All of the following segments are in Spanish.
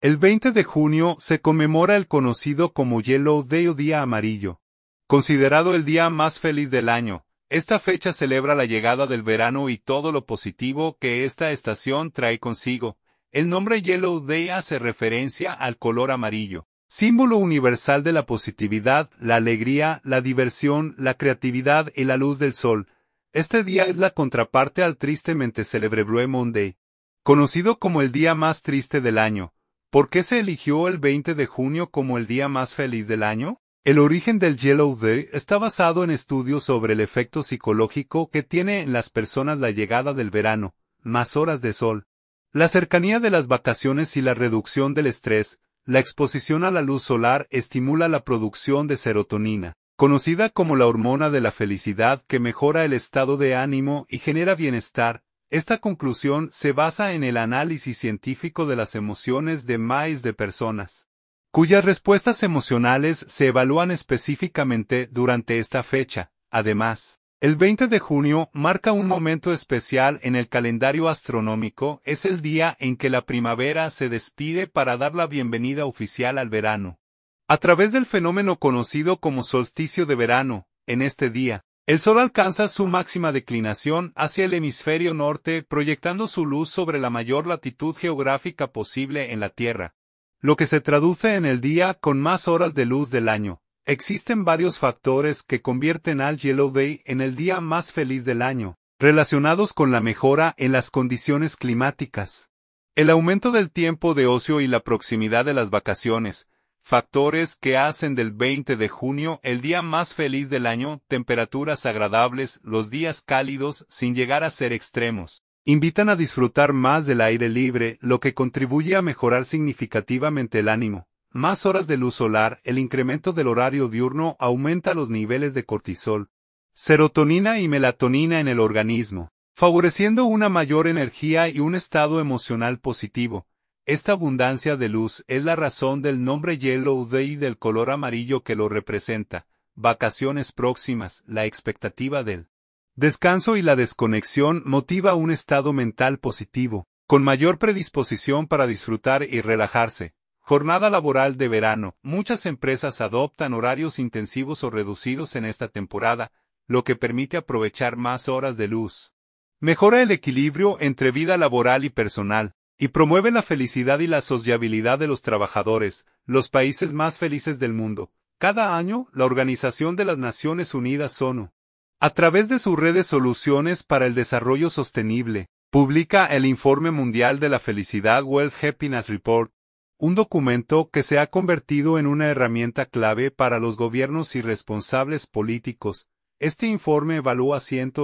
El 20 de junio se conmemora el conocido como Yellow Day o Día Amarillo. Considerado el día más feliz del año, esta fecha celebra la llegada del verano y todo lo positivo que esta estación trae consigo. El nombre Yellow Day hace referencia al color amarillo, símbolo universal de la positividad, la alegría, la diversión, la creatividad y la luz del sol. Este día es la contraparte al tristemente célebre Blue Monday, conocido como el día más triste del año. ¿Por qué se eligió el 20 de junio como el día más feliz del año? El origen del Yellow Day está basado en estudios sobre el efecto psicológico que tiene en las personas la llegada del verano, más horas de sol, la cercanía de las vacaciones y la reducción del estrés. La exposición a la luz solar estimula la producción de serotonina, conocida como la hormona de la felicidad que mejora el estado de ánimo y genera bienestar. Esta conclusión se basa en el análisis científico de las emociones de miles de personas, cuyas respuestas emocionales se evalúan específicamente durante esta fecha. Además, el 20 de junio marca un momento especial en el calendario astronómico, es el día en que la primavera se despide para dar la bienvenida oficial al verano. A través del fenómeno conocido como solsticio de verano, en este día, el Sol alcanza su máxima declinación hacia el hemisferio norte, proyectando su luz sobre la mayor latitud geográfica posible en la Tierra, lo que se traduce en el día con más horas de luz del año. Existen varios factores que convierten al Yellow Day en el día más feliz del año, relacionados con la mejora en las condiciones climáticas, el aumento del tiempo de ocio y la proximidad de las vacaciones. Factores que hacen del 20 de junio el día más feliz del año. Temperaturas agradables, los días cálidos sin llegar a ser extremos, invitan a disfrutar más del aire libre, lo que contribuye a mejorar significativamente el ánimo. Más horas de luz solar, el incremento del horario diurno aumenta los niveles de cortisol, serotonina y melatonina en el organismo, favoreciendo una mayor energía y un estado emocional positivo. Esta abundancia de luz es la razón del nombre Yellow Day y del color amarillo que lo representa. Vacaciones próximas, la expectativa del descanso y la desconexión motiva un estado mental positivo, con mayor predisposición para disfrutar y relajarse. Jornada laboral de verano. Muchas empresas adoptan horarios intensivos o reducidos en esta temporada, lo que permite aprovechar más horas de luz. Mejora el equilibrio entre vida laboral y personal, y promueve la felicidad y la sociabilidad de los trabajadores. Los países más felices del mundo. Cada año, la Organización de las Naciones Unidas ONU, a través de su red de soluciones para el desarrollo sostenible, publica el Informe Mundial de la Felicidad World Happiness Report, un documento que se ha convertido en una herramienta clave para los gobiernos y responsables políticos. Este informe evalúa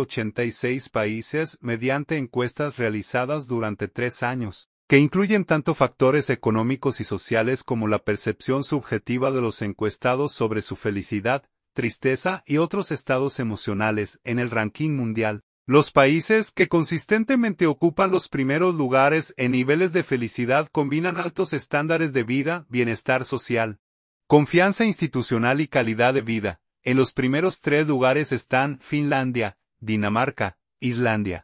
186 países mediante encuestas realizadas durante 3 años, que incluyen tanto factores económicos y sociales como la percepción subjetiva de los encuestados sobre su felicidad, tristeza y otros estados emocionales. En el ranking mundial, los países que consistentemente ocupan los primeros lugares en niveles de felicidad combinan altos estándares de vida, bienestar social, confianza institucional y calidad de vida. En los primeros 3 lugares están Finlandia, Dinamarca, Islandia.